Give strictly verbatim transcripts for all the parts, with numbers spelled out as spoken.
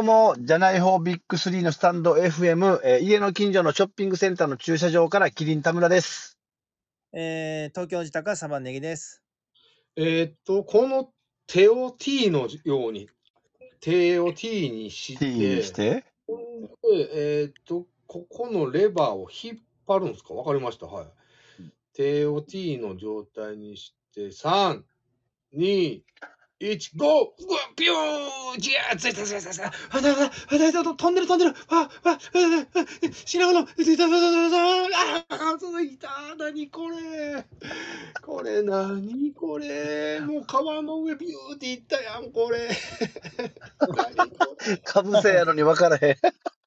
も、じゃない方ビッグスリーのスタンド エフエム、えー家の近所のショッピングセンターの駐車場からキリン田村です。 えー、東京自宅はサバンネギです。 えーっと、この手を T のように、手を T にし T にして、 ほんで、えーっと、ここのレバーを引っ張るんですか？わかりました。はい。手を T の状態にして、さん、に、いち、ゴー！うわ、ピューン！ジャー！ついたついたついた！あだだあだだ飛んでる飛んでる！わわあ品物！ついたついたついた！ああついた！何これ！これ何これ！もう川の上ビューっていったやん、これ！何これ！ かぶせやのに分からへん。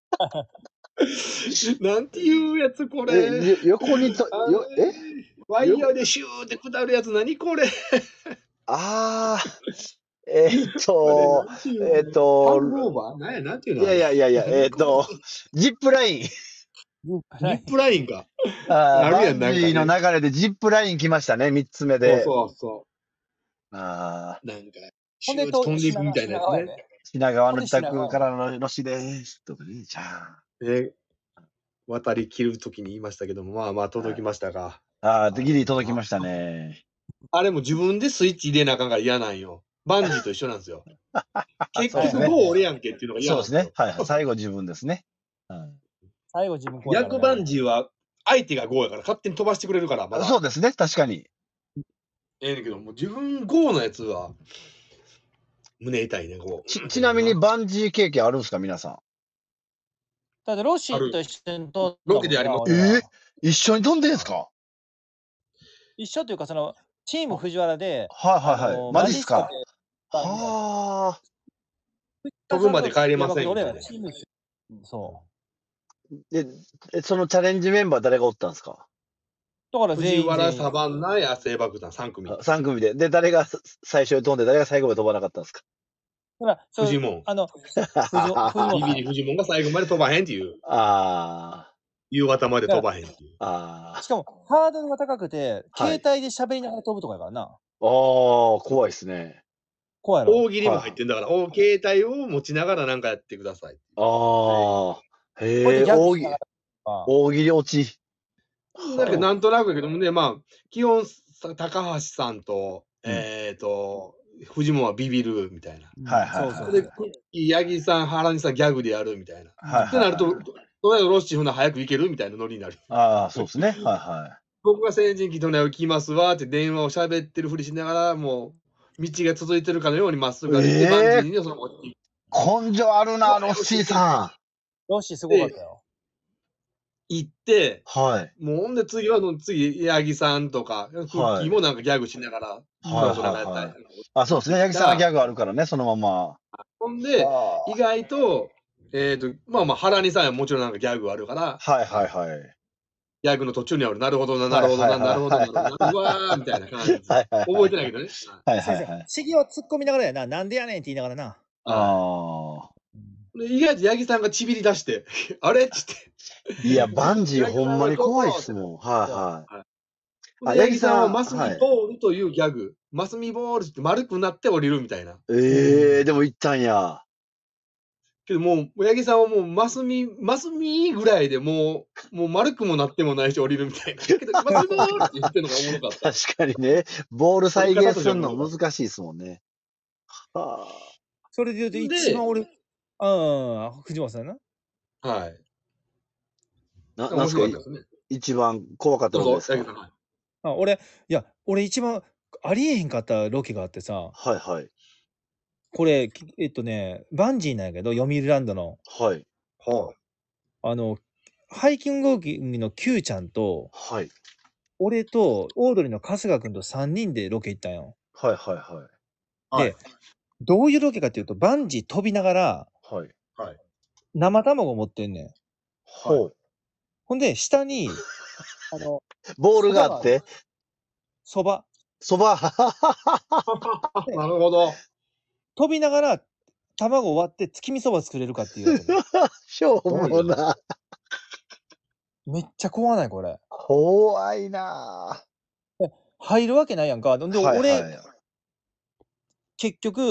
なんていうやつ、こえ、 れ！ よ横にと、 あよ、えれワイヤーでシューって下るやつ、何これ！ あー、えーっこれ、 となんていうえーっの？ハと、 ングオーバー？なんや、なんていういの？あれ。 やいやいやいや、えーっと、ジップライン。 ジップラインか。 あーあるやん、 バンジなんかね。 ーの流れでジップライン来ましたね、三つ目そうで。 そうそあう。なんか、 ほんで、 シューッとと飛んでいくみたいなやつね。 品川やで。 品川のほんで品自宅川やからののしです。とかね、じゃあ。 ね、渡り切るときに言いましたけども、まあまあ届きましたが。 ああ、ギリ届きましたね。 あれも自分でスイッチ入れなあかんから嫌なんよ。バンジーと一緒なんですよ。結そうですね局ゴー俺やんけっていうのが嫌そうですね。 なんですよ。 はいはい。最後自分ですね。うん最後自分こうやから逆バンジーは相手がゴーやから勝手に飛ばしてくれるから、まだ。 そうですね。確かに。 ええねんけど、もう自分ゴーのやつは、胸痛いね、ゴー。 ち、ちなみにバンジー経験あるんですか、皆さん。 だってロッシーと一緒に飛んだもんなロケでやりますえ俺らー一緒に飛んでんすか？ 一緒というか、その、チーム藤原で、 はいはいはい。 あのマジっすか？ マジスコではあ。 飛ぶまで帰れませんみたいな俺らチーム一緒そで、えそのチャレンジメンバー誰がおったんですか？ う。だから全藤原、 員全員。 サバンナ、野生爆弾さん組。 さん組で。で、誰がさ最初に飛んで、誰が最後まで飛ばなかったんですか？ だからそうフジモン。 あの、藤藤ビビリフジモンが最後まで飛ばへんっていう。 あ夕方まで飛ばへんっていう。 あ。あしかも、ハードルが高くて、 はい携帯で喋りながら飛ぶとかやからな。 あ。ああ、怖いっすね。 怖いやろ。 大喜利も入ってんだから、お携帯を持ちながらなんかやってください。 ああ。へえ、 こうやってギャグ大喜しながらあ大喜利落ち。 なんかなんとなくやけどもね、まあ、基本、さ高橋さんと、 うんえっ、と、フジモンはビビるみたいな。 はいはいはいそうそうで、クッキー、ヤギさん、原西さんギャグでやるみたいな。 はいってなると、 はいはい。 どうやらロッシーほな早く行けるみたいなノリになる。 ああ、そうですね。はいはい。 僕が成人期とね、行きますわって電話を喋ってるふりしながら、もう、道が続いてるかのようにまっすぐ歩いて、 ええバンジーにその落ちていく根性あるな、ロッシーさロッシーすごかったよ。 行って、 ん。はい。 もうほんで次は、次、八木さんとか、クッキーもなんかギャグしながら、 はいふらふらやったはいりあ、そうですね。八木さんはギャグあるからね、そのまま。 ほんで、 あ意外と、えっ、と、まあまあ、原西さんはもちろんなんかギャグあるから、 はいはいはい。 ギャグの途中にある、なるほどな、なるほどな、なるほどな、なるほどな、うわーみたいな感じ。 はいはいはい覚えてないけどね。 はいはいはい。 シギは突っ込みながらやな。なんでやねんって言いながらな。 ああ。 で意外と八木さんがちびり出して、あれっつって。 いや、バンジーほんまに怖いっすもん。はいはい。あで八木さんは八木さんマスミボールというギャグ、マスミボールって丸くなって降りるみたいな。 ええでも行ったんや。 けどもう、八木さんはもうマスミ、マスミぐらいでもう、もう丸くもなってもないし降りるみたいな。けどマスミボールって言ってるのがおもろかった。 確かにね。ボール再現するの難しいですもんね。はあ。 それで言うとで一番俺、ああ、藤本さんな。 はい。 な、なん面すか白かったですね。 一番怖かったどうぞ、 のですか？ 八木さん。はいあ俺、いや、俺一番ありえへんかったロケがあってさ、 はいはい。 これ、きえっとね、バンジーなんやけど、読売ランドの、 はい。 はあの、ハイキングウォーキングの Q ちゃんと、 はい。 俺と、オードリーの春日くんとさんにんでロケ行ったんよ。 はいはいはい。 はいで、どういうロケかっていうと、バンジー飛びながら、 はい。 はい。 生卵持ってんねん。 ほう。 ほんで、下に、あの、 ボールがあって、 そば。 そば。 なるほど。 飛びながら、卵割って月見そば作れるかっていうやつね。 しょうもな。 めっちゃ怖ないこれ。 怖いな入るわけないやんか。で、 はいはい俺、結局、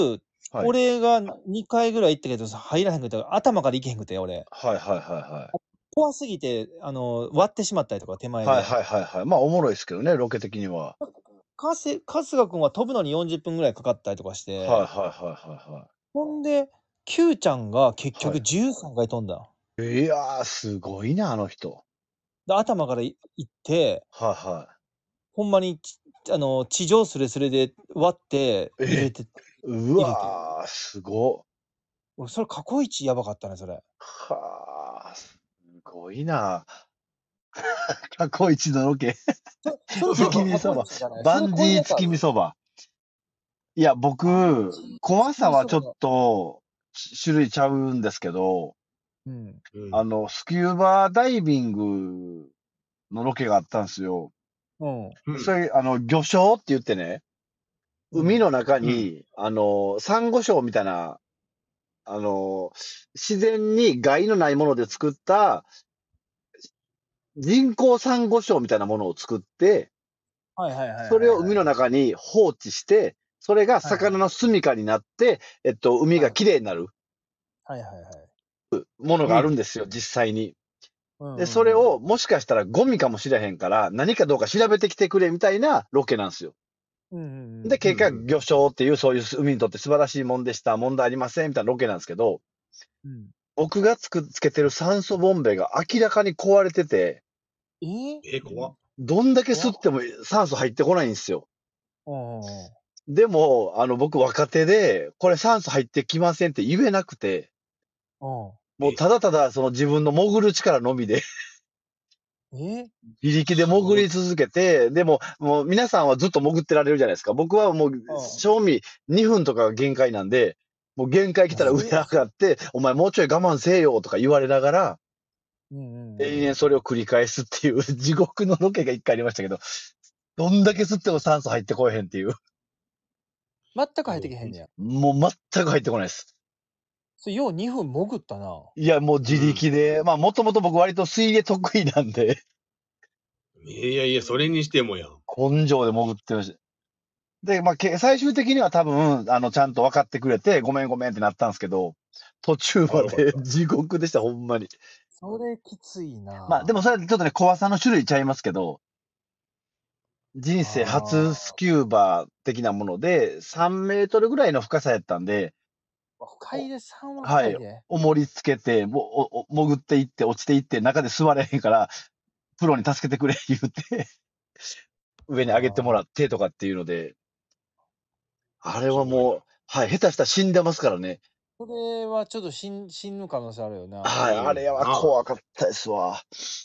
はい。 俺がにかいぐらい行ったけどさ、入らへんくて、頭から行けへんくて、俺。 はいはいはいはい。 怖すぎて、あの、割ってしまったりとか、手前で。 はいはいはいはい。まあ、おもろいですけどね、ロケ的には。 かせ春日君は飛ぶのによんじゅっぷんぐらいかかったりとかして、 はいはいはいはいはい。 ほんで、Q ちゃんが結局はい。 じゅうさんかい飛んだ。 いやー、すごいな、あの人。 で、頭からい行って、 はいはほんまに、ちあの、地上すれすれで割ってい。え入れて、 う入れて。 わー、すご。 俺、それ過去一やばかったね、それ。 はあ、すごいな。過去一のロケ。 そそれ月見そば。バンジー月見そば。いや、僕、怖さはちょっとし種類ちゃうんですけど、 うん。 うんあの、スキューバダイビングのロケがあったんですよ。 うん。 うんそれ、あの、魚礁って言ってね、海の中に、あの、サンゴ礁みたいな、あの、自然に害のないもので作った人工サンゴ礁みたいなものを作って、 はいはいはいはいはい。 それを海の中に放置して、それが魚の住処になって、えっと、海がきれいになるはいはいはい。 ものがあるんですよ、実際に。 うんうんうんで、それを、もしかしたらゴミかもしれへんから、何かどうか調べてきてくれみたいなロケなんですよ。 うんうんうん。 で、結果、 うんうん魚礁っていう、そういう海にとって素晴らしいもんでした、問題ありません、みたいなロケなんですけど、 うん、 僕がつくつけてる酸素ボンベが明らかに壊れてて、 えー、 え、怖っ。 どんだけ吸っても酸素入ってこないんですよ。 うんうんうん。 でも、あの、僕若手で、これ酸素入ってきませんって言えなくて、 うもうただただその自分の潜る力のみで、 ん。え自力で潜り続けて、でも、もう皆さんはずっと潜ってられるじゃないですか。僕はもう、賞味にふんとかが限界なんで、もう限界来たら上上がって、お前もうちょい我慢せえよとか言われながら、 うんうんうん。 永遠それを繰り返すっていう地獄のロケが一回ありましたけど、どんだけ吸っても酸素入ってこえへんっていう。 全く入ってけへんねや。 もう全く入ってこないです。 それようにふん潜ったな。 いや、もう自力で、まあもともと僕割と水泳得意なんで、 いやいや、それにしてもやん。 根性で潜ってました。で、まあ、け最終的には多分、あの、ちゃんと分かってくれて、ごめんごめんってなったんですけど、途中まであよかった地獄でした、ほんまに。 それきついな。 まあ、でもそれちょっとね、怖さの種類ちゃいますけど、人生初スキューバ的なもので、さんメートルぐらいの深さやったんで、 深いでさんははい深いで。、 重りつけて、もおお潜っていって、落ちていって、中で座れへんから、プロに助けてくれ言うて、上に上げてもらってとかっていうので、あれはもう、はい、下手したら死んでますからね。 それはちょっと死ん死ぬ可能性あるよな。 はい、あれは怖かったですわ。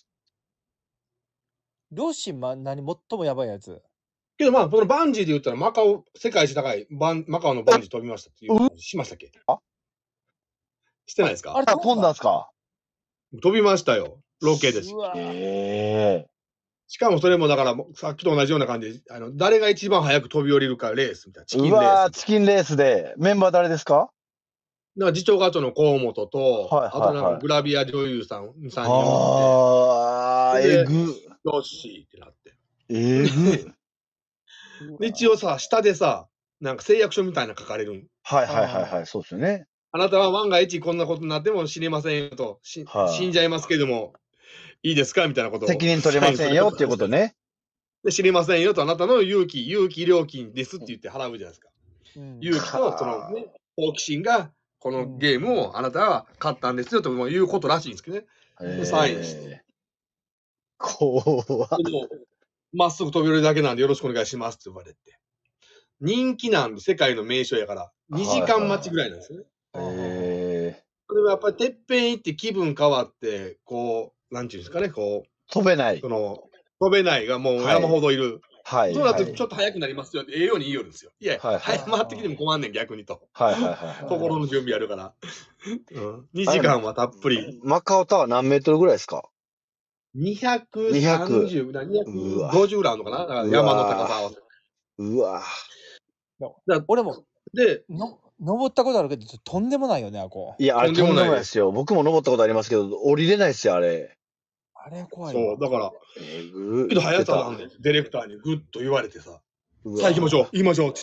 両親ま、何最もやばいやつ。 けどまあ、このバンジーで言ったら、マカオ、世界一高いバン、マカオのバンジー飛びましたっていう話しましたっけあしてないですかあれあ、飛んだんすか飛びましたよ。ロケですう。わええしかもそれもだから、さっきと同じような感じで、あの、誰が一番早く飛び降りるかレースみたいな、チキンレうわー、 ース。 チキンレースで、メンバー誰ですかだから次長課長の河本と、 はいはいはいあとなんかグラビア女優さん、さんにんあー、 でえぐ。 よしってなって。 えぐ。 で一応さ、下でさ、なんか誓約書みたいなの書かれるん。 はいはいはいはい、そうですよね。 あなたは万が一こんなことになっても死ねませんよと、しはい死んじゃいますけども、いいですかみたいなことを。 責任取れませんよっていうことね。 で、死にませんよと、あなたの勇気、勇気料金ですって言って払うじゃないですか。 うん勇気と、そのね、好奇心が、このゲームをあなたは勝ったんですよということらしいんですけどね。 えサインしてー、怖っ。 でもまっすぐ飛び降りるだけなんでよろしくお願いしますって言われて。人気なんで世界の名所やから、にじかん待ちぐらいなんですよね。 えそれはやっぱりてっぺん行って気分変わって、こう、なんていうんですかね、こう、 ー、飛べないそ。の、飛べないがもうはい山ほどいる。 はい。 そうなるとはいちょっと早くなりますよって、ええように言いよるんですよ。いや、 はいはい早回ってきても困んねん、逆にと。 はいはいはい。 心の準備やるから。うん、にじかんはたっぷり。 マカオタワー何メートルぐらいですかにひゃくさんじゅう、にひゃくごじゅうぐらいあるのかなだから山の高さ合わせて。 うわだ俺もで、 の登ったことあるけど、とんでもないよね、あこ。 いや、あれとんでもないとんでもないですよ。僕も登ったことありますけど、降りれないですよ、あれ。 あれ怖いそう、 わ。 だから、 えぐけど、速さなんで、ディレクターにグッと言われてさ、 うわさあ行きましょう、行きましょうって言って。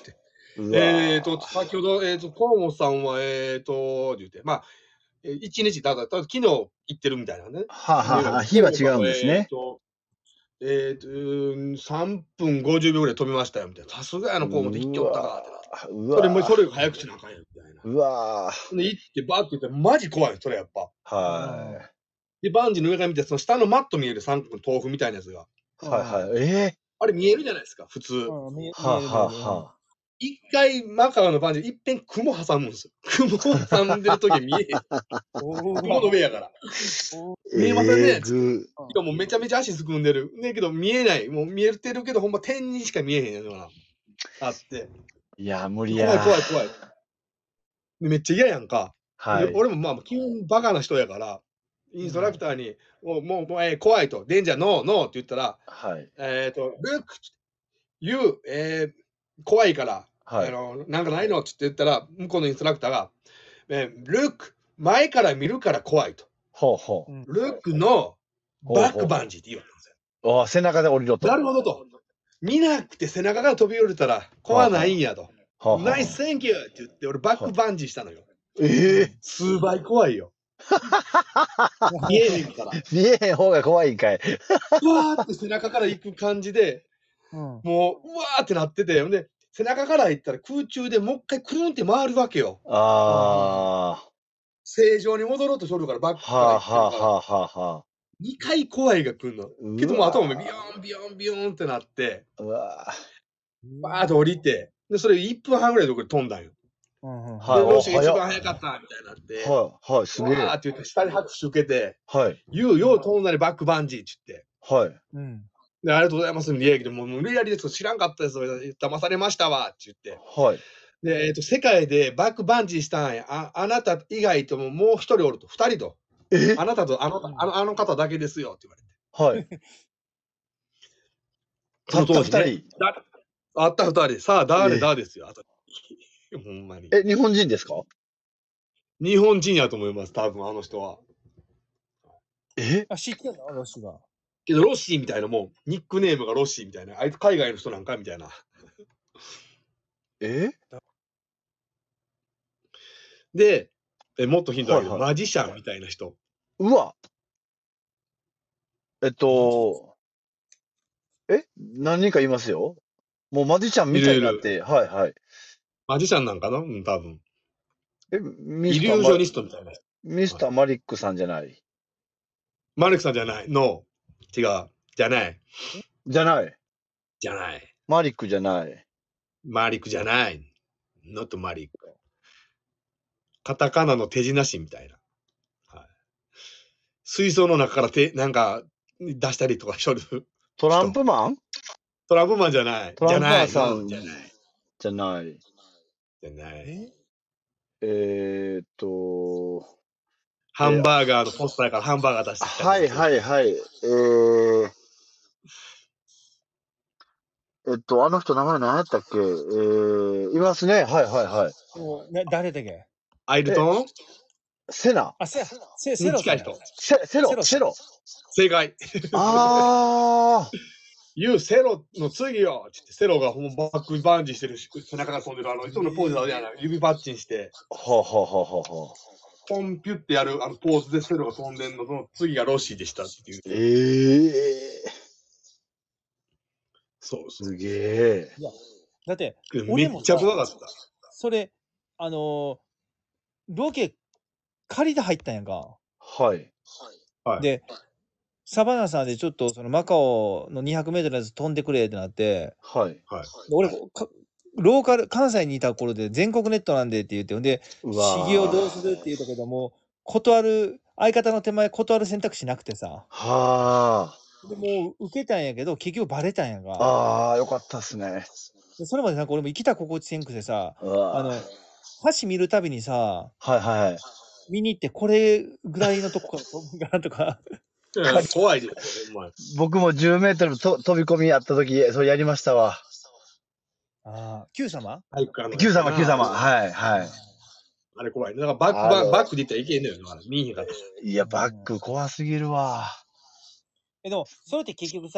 うわえっと、先ほど、えっと、河本さんは、えっと、言うて、まあ、え一日、だから、ただ昨日行ってるみたいなね。 はあ、はあはあ、 で日は違うんですえっね。 と、えっと、うんさんぷんごじゅうびょうぐらい飛びましたよ、みたいな。さすがやの、河本、一挙おったか、ってなって。 うそれも、 わそれが早くしなあかんやん、みたいな。 うわで、行って、バーって言って、マジ怖い、それやっぱ。 はで、バンジーの上から見て、その下のマット見えるさんこの豆腐みたいなやつが。 い。はいはい。ええあれ見えるじゃないですか、普通。 うん、見えはあ、 見えるはあ見える。 は一回、マカオのバンジー、いっぺん雲挟むんですよ。雲挟んでる時見えへん。 お雲の上やから。 お見えませんねえぐしかもめちゃめちゃ足すくんでる。ねけど見えない。もう見えてるけど、ほんま点にしか見えへんような。あって。 いや、無理怖や。 い怖い怖い。でめっちゃ嫌やんか。 はい。 で俺もまあ、基本バカな人やから、インストラクターに、もう、もう、もうえー怖いと、デンジャー、ノー、ノーって言ったら、 はい。 えっ、と、ルック、ユー、えー怖いから、 はいあの、なんかないのって言ったら、向こうのインストラクターが、えールック、前から見るから怖いと。 ほうほうんルックのバックバンジーって言われたんですよ。 う。お背中で降りろと。 なるほどと。見なくて背中から飛び降りたら怖ないんやと。 はあはあナイスセンキューって言って、俺バックバンジーしたのよ。 ええ数倍怖いよ。見えへんから。 見えへん方が怖いんかい。 うわーって背中から行く感じで、 うんもう、うわーってなってて、ほんで、背中から行ったら空中でもう一回くるんって回るわけよ。 あ正常に戻ろうとしょるから、バッあ。 クからはあ行ってるから。 はあはあはあはにかい怖いが来るの。 うわーけどもう頭もビヨーンビヨーンビヨーンってなって、 あ。うわバーッと降りて、で、それいっぷんはんぐらいでこれ飛んだんよ。 うんうんはいで、ロシが一お番早かったみたいになって、 はい、はい、すげえ。 わーって言って下に拍手受けて、 はい、 言うよう飛んだりバックバンジーって言って。 はい。 うんで、ありがとうございます。利益でもう無理やりです知らんかったです。騙されましたわって言って。 はい。 で、えっ、と、世界でバックバンジーしたんや。ああなた以外とももう一人おると。二人と。 えあなたとあのうんあのあの方だけですよって言われて。 はい。たった二人。 だあった二人。さあ、誰ええだですよ。あとほんまに。 え、日本人ですか？ 日本人やと思います、多分あの人は。 えあ、知ってんのロシが。 けど、ロッシーみたいなもん、ニックネームがロッシーみたいな。あいつ海外の人なんかみたいな。 えで、えもっとヒントあるけど、 はいはいマジシャンみたいな人。 うわ。えっと、え何人かいますよ。もうマジシャンみたいになって、はいはい。 マジシャンなんかなうん、多分。 え、ミイスターマリュージョニストみたいな人。 ミスターマリックさんじゃない。 マリックさんじゃない。ノー。違う。じゃない。 じゃない。 じゃない。 マリックじゃない。 マリックじゃない。not マリック。カタカナの手品師みたいな。はい、水槽の中から手、なんか、出したりとかしょる。 トランプマントランプマンじゃない。 トランプマンじさんゃない。じゃない。 じゃない。 じゃない。 ええーっと、 ハンバーガーのポスターからハンバーガー出してきた。 はいはいはい。えー、えっと、あの人名前何やったっけ？えー、いますね。はいはいはい。 もうな誰だっけ？ アイルトンセナ。 あ、セセセロさんに近い人。 セセロ、 セロセロ。 正解。 あー。 ユーセロの次よって言って、セロがほんまバックバンジーしてるし、背中が飛んでる、あの、いつものポーズだよな、指パッチンして、 はあ、はあはあはあはあ、 ポンピュってやるあのポーズでセロが飛んでんの、その次がロッシーでしたっていう。 ええー。 そうそう。 すげえ。 だって、 めっちゃ怖かった。 それ、あのー、ロケ借りて入ったんやんか。 はい。 はい、 で、サバナさんでちょっとそのマカオのにひゃくメートルのやつ飛んでくれってなって、 はい。 はい、 俺か、ローカル、関西にいた頃で全国ネットなんでって言って、ほんで、 うわー試技をどうするって言ったけども、断る、相方の手前断る選択肢なくてさ。 はでもう受けたんやけど、結局バレたんやんあ。 か。 ああ、よかったっすね。 でそれまでなんか俺も生きた心地せんくてさ、 うわあの、橋見るたびにさ、 はいはい。 見に行ってこれぐらいのとこから飛ぶかなとか。 怖いですよ、ほんまに。 僕もじゅうメートルと飛び込みやった時、それやりましたわ。 ああ、Q 様体育館の Q 様、Q 様。 い。 はいはい。 あれ怖い。だからバックあれババックで言ったらいけんのよ。だから見えへんかった。 いや、バック怖すぎるわ。 え、でも、それって結局さ、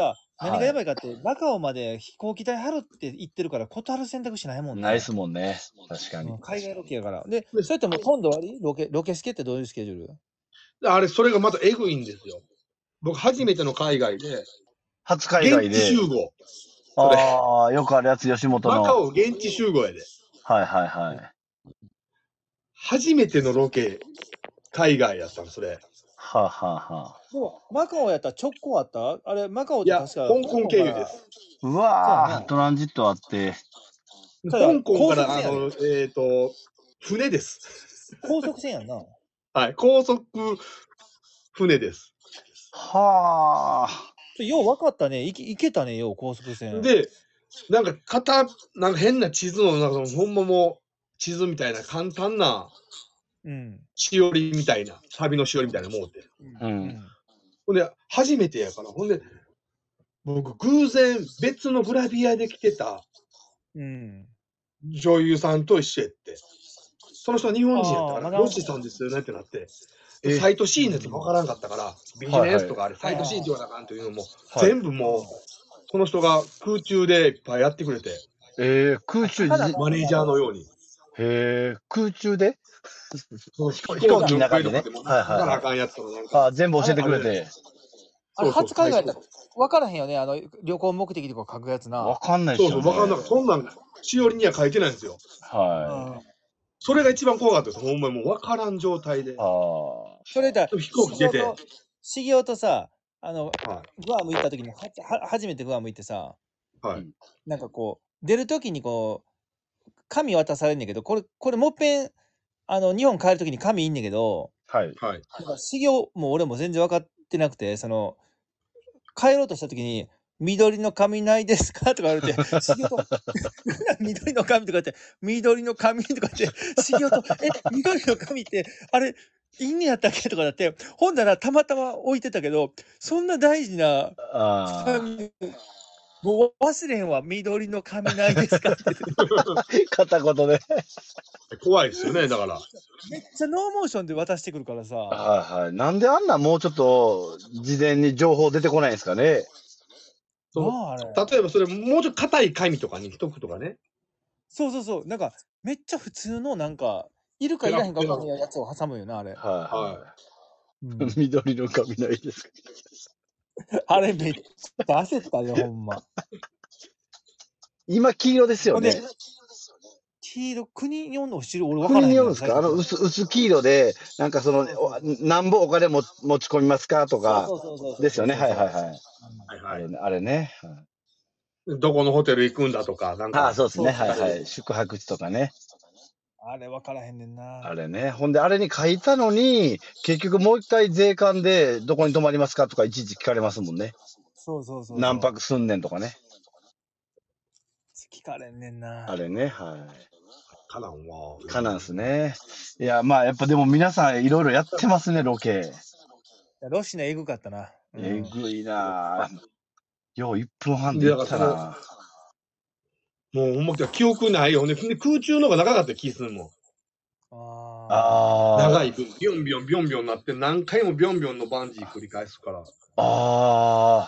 何がやばいかって、マカオまで飛行機代払って行ってるから、断る選択肢ないもんね。 ないっすもんね。確かに。 うん海外ロケやから。で、それってもう今度終わりロケ、ロケスケってどういうスケジュールあれ、それがまたエグいんですよ。僕、初めての海外で、 初海外現地で。 集合。 ああ、よくあるやつ、吉本の。 マカオ現地集合やで。 はいはいはい。 初めてのロケ、海外やったの、それ。 はあ、はあはあ、 でも、マカオやったら直行あったあれ、マカオっいや、 て確か。 香港経由です。 うわそうやなー、トランジットあって。 そうや香港から、 高速船やあの、えっ、と、船です。 高速船やんな。 はい、高速船です。 はあ。 それよう分かったね。いけいけたね、よう、高速船。 で、なんか、型、なんか変な地図の、なんかほんまもう、地図みたいな簡単な、 うん。 しおりみたいな、旅のしおりみたいなもんで。 う。 うんん。 ほんで、初めてやから、ほんで、僕、偶然、別のグラビアで来てたうん。 女優さんと一緒やって。その人は日本人やったから、 あーまだロッシさんですよねってなって、 えサイト C のやつもわからんかったから、ビジネスとかあれ、サイト C って言わなあかんというのも、 はい全部もう、その人が空中でいっぱいやってくれて、 えー、空中ただじ、 マネージャーのように。 へえ、空中でその飛行飛行機の中でね飛行機の上とかでも、 はいはいはいわからなあかんやつとかなんか。 あ全部教えてくれあれて。 あれ、 そうそう初海外やったら分からへんよね。あの、旅行目的とか書くやつな。 わかんないっそうそう、 すよね。 わかんなかった。そんなん、しおりには書いてないんですよ。 はそれが一番怖かったです。ほんまにもうわからん状態でい。。あそれだ、 飛行機出て。 と、しげおとさ、あの、 はグアム行った時には、は初めてグアム行ってさ、 い。はい。 うんなんかこう、出る時にこう、紙渡されんねんけど、これ、これもっぺん、あの、日本帰る時に紙いんねんけど、 あ。はい。 はい。 なんか、しげおも俺も全然分かってなくて、その、帰ろうとした時に、緑の紙ないですかとか言われて、しげおと、緑の紙とか言って、緑の紙とか言って、しげおと、え、緑の紙って、あれ、いいんねやったっけとかだって、ほんならたまたま置いてたけど、そんな大事なあ紙、もう忘れへんわ、緑の紙ないですかって言って。 あ。片言で。 怖いですよね、だから。 めっちゃノーモーションで渡してくるからさ。 はいはい。なんであんなもうちょっと事前に情報出てこないんですかね。 そうなあ、あれ。 例えばそれ、もうちょっと硬い紙とかにしとくとかね。 そうそうそう。なんか、めっちゃ普通のなんか、いるかいらへんか分かんないやつを挟むよな、あれ。 はいはうんい。緑の髪ないですか。 あれめっちゃ焦ったよ、ほんま。 今黄色ですよほんでね。 黄色、国によんの後ろ俺分からへんね国によるんですかあの最薄薄黄色で、なんかその、 そうそうおなんぼお金も持ち込みますかとかそうそうそうそうですよね。はいはいはい。 はいはい。 あれね。あれね。はいどこのホテル行くんだとか、なんか。 ああ、そうですね。 そうそうはいはい。宿泊地とかね。 あれ分からへんねんな。 あれね。ほんで、あれに書いたのに、結局もう一回税関でどこに泊まりますかとかいちいち聞かれますもんね。 そうそうそうそう。 何泊すんねんとかね。 聞かれんねんな。 あれね。はい。 カナンは。 かなんすね。いや、まあ、やっぱでも皆さんいろいろやってますね、ロケ。 ロシナエグかったな。うんえぐいなぁ。よういっぷんはんでで行っただからなもう、ほんま記憶ないよね。で空中の方が長かった気するもん。 ああー。 長い分、ビョンビョンビョンビョンなって、何回もビョンビョンのバンジー繰り返すから。 あ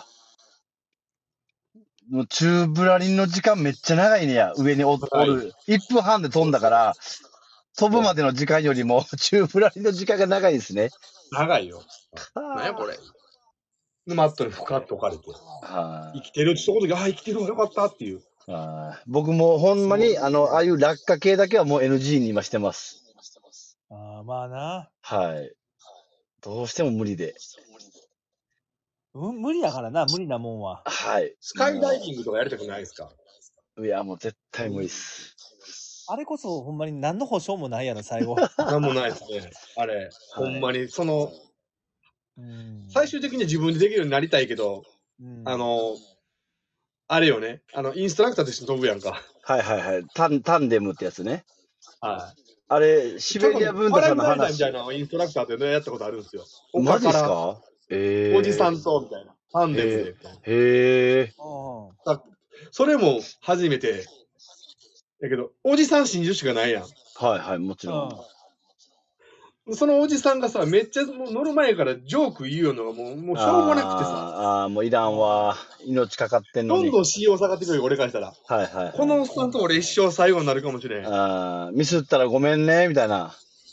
ー。もう宙ぶらりんの時間めっちゃ長いねや。上におおはいる。いっぷんはんで飛んだから、飛ぶまでの時間よりも宙ぶらりんの時間が長いですね。 長いよ。なんやこれ。で、マットにふかっと置かれて。 はい生きてるってその時、ああ、生きてるわ、よかったっていう。 はい僕もほんまに、あの、ああいう落下系だけはもう エヌジー に今してます。 あー、まあな。 はい。どうしても無理で。 うん、無理やからな、無理なもんは。 はい。 スカイダイビングとかやりたくないですか？ いや、もう絶対無理っす。 あれこそほんまに何の保証もないやろ、最後。 なんもないですね。あれ、ほんまに、その、 うん最終的には自分でできるようになりたいけど、 うんあの、あれよね、あの、インストラクターとして飛ぶやんか。 はいはいはい。タン、タンデムってやつね。 はい。 あれ、シベリア文パラ太さんの話。 グライダーみたいなのをインストラクターでね、やったことあるんですよ。 マジっす丘からかえー、 おじさんと、みたいな。タンデムで、みたいな。 へえ。 うんだそれも初めて。だけど、おじさん信じるしかないやん。 はいはい、もちろん。 そのおじさんがさ、めっちゃもう乗る前からジョーク言うのがもう、もうしょうがなくてさ、 あーあー、もういらんわ。命かかってんのに。 どんどん信用下がってくるよ、俺からしたら。 はいはいはい。 このおっさんと俺一生最後になるかもしれん。 あーミスったらごめんね、みたいな。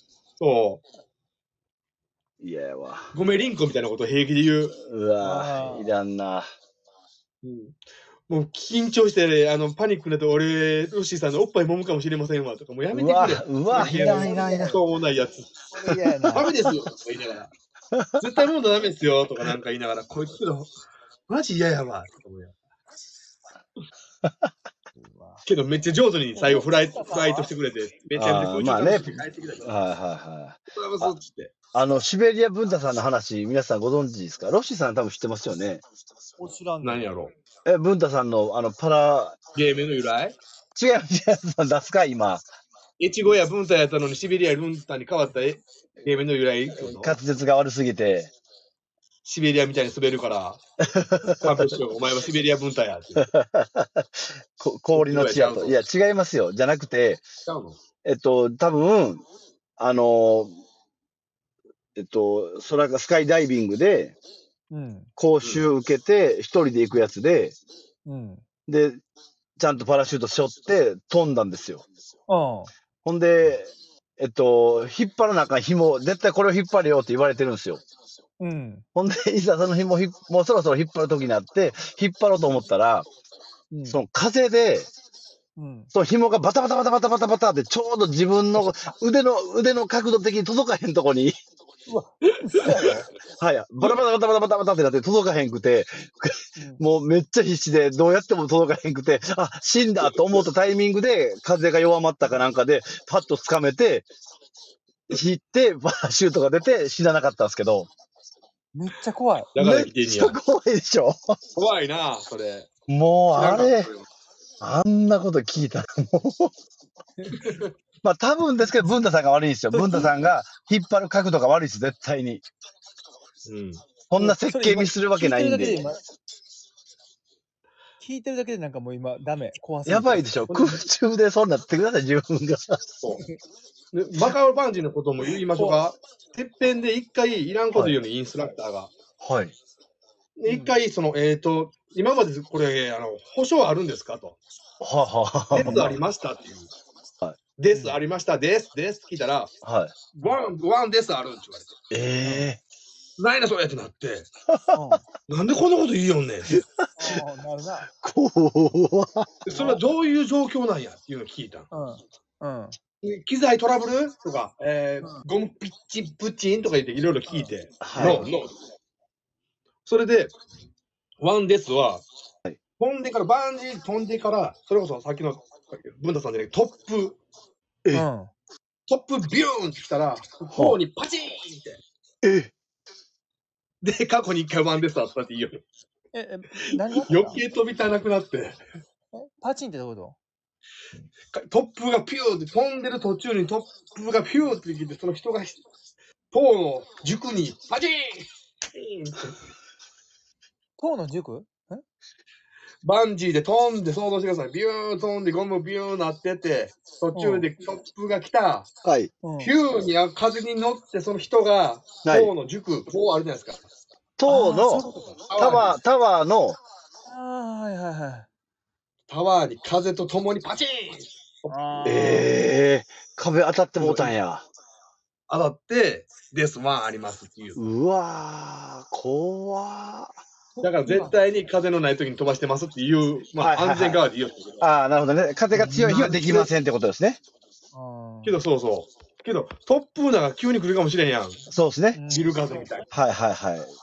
そう。 いややわ。 ごめん、リンコみたいなことを平気で言う。 うわあーいらんな。 うんもう緊張してね、あの、パニックになって俺、ロッシーさんのおっぱい揉むかもしれませんわとか、もうやめうわてくれ。 うわいらんいらんいらん。 しょうもないやつ。 それ嫌やな。 ダメですよとか言いながら。絶対もうダメですよとかなんか言いながら、こいつけど、マジ嫌やわとか思うやんけどめっちゃ上手に最後フライト、フライトしてくれて、めちゃめちゃ空中あーまあね楽しく帰ってきたから。 はいはいはい。 それはそうっつって。 あの、シベリア文太さんの話、皆さんご存知ですか？ロッシーさん多分知ってますよね。 お知らんね何やろえ、文太さんの、あの、パラ、 ゲームの由来違う違う、出すか、今。 越後や文太やったのにシベリア文太に変わったえゲームの由来ってこと滑舌が悪すぎて。 シベリアみたいに滑るから、勘弁しようお前はシベリア文太やって。 こ氷の血やと。いや、違いますよ。じゃなくて、 ちゃうのえっと、多分、あの、えっと、それがスカイダイビングで、 うん。 講習受けて、一人で行くやつで、 うん。 で、ちゃんとパラシュート背負って飛んだんですよ。 あほんで、えっと、引っ張らなあかん紐、絶対これを引っ張れよって言われてるんですよ。 うん。 ほんで、いざその紐ひっ、もうそろそろ引っ張る時になって、引っ張ろうと思ったら、 うん。 その風で、 うん。 その紐がバタバタバタバタバタバタって、ちょうど自分の腕の、腕の角度的に届かへんとこに、 うわ、嘘やろはい、バタバタバタバタバタバタってなって届かへんくて、 うんもうめっちゃ必死で、どうやっても届かへんくて、あ、死んだと思ったタイミングで、風が弱まったかなんかで、パッと掴めて、引いて、パラシュートが出て、死ななかったんですけど、 めっちゃ怖い。 だからめっ来てんやちゃ。怖いでしょ。 怖いな、それ。 もう、あれ知、らんかっあんなこと聞いたらもう。まあ多分ですけど、文太さんが悪いんですよ。文太さんが引っ張る角度が悪いです、絶対に。 たうん。 こんな設計ミスるわけないんで。 聞いてるだけでなんかもう今、ダメ。怖すぎてやばいでしょ。空中でそんなってください、自分が。 そう。でバカバンジーのことも言いましょうか。てっぺんで一回いらんこと言うの、インストラクターが。 はい。 で一回、その、えっ、と、今までこれ、あの、保証あるんですかと。 はあ、はあ、 ですありましたっていう。 はですありました、です、ですって聞いたら、 はい。 ワン、ワンですあるって言われて。 ええないな、それってなって。 うん。 なんでこんなこと言いよんねん。 ああ、なるな。 怖っ。 でそれはどういう状況なんやっていうのを聞いたん。 うん。うん。 機材トラブルとか、えーゴムピッチプチンとか言っていろいろ聞いて、 はいノー、ノー。それで、ワンですは、 はい飛んでから、バンジー飛んでから、それこそさっきの文太さんじゃないトップ、 えうん。 トップビューンってきたら、方にパチーンって。 えで、過去に一回ワンですあったって言うよ。 え、え、何があった余計飛び足らなくなって、 えパチンってどういうこトップがピューって飛んでる途中にトップがピューってきて、その人が塔の軸にパチーンってと塔の塾えバンジーで飛んで想像してください。ビューン飛んでゴムビューンなってて、途中でトップが来た。 はい。 うん。 ピューに風に乗ってその人がはい塔の軸、塔あるじゃないですか。 塔あーそういうの、 ことかタワー、タワーの、 ああ、はいはいはい。 タワーに風とともにパチーンあーええ壁当たってもうたんや。 当たって、ですワンありますっていう。 うわー、怖だから絶対に風のない時に飛ばしてますっていう、まはいはいはいあ安全側で言うってことー。ああ、なるほどね。風が強い日はできませんってことですね。 あーけどそうそう。けど、トップーナが急に来るかもしれんやん。 そうですね。 うんビル風みたいな。 はいはいはい。いや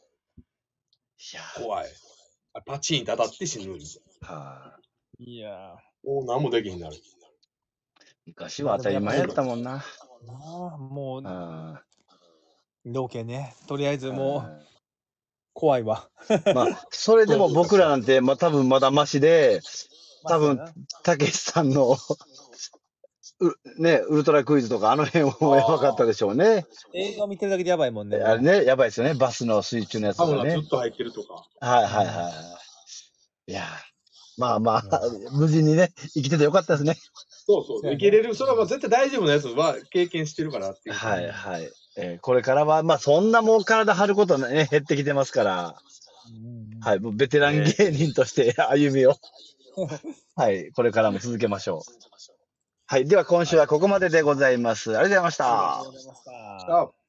ー、 怖い。パチンって当たって死ぬんですよ。 はいやもう何もできへんなる。 昔は当たり前やったもんな。 ーなあもう、 あロケね。とりあえずーもう、怖いわ。 まあ、それでも僕らなんて、まあ多分まだマシで、多分まあそうたけしさんの、うね、ウルトラクイズとかあの辺もやばかったでしょうね。 やな映像見てるだけでやばいもんね。 あれね、やばいですよね。バスの水中のやつとかねサウナずっ。と入ってるとか。 はいはいはいはい。いやまあまあう、 無事にね、生きててよかったですね。 そうそう。 そうやね受け入れる、それは絶対大丈夫なやつは経験してるからっていう。 はいはい。えーこれからは、まあそんなもう体張ることね、減ってきてますから、 うんうんはい、もうベテラン芸人として歩みを、はい、これからも続けましょう。はい、では今週はここまででございます。ありがとうございました。 ありがとうございました。 あ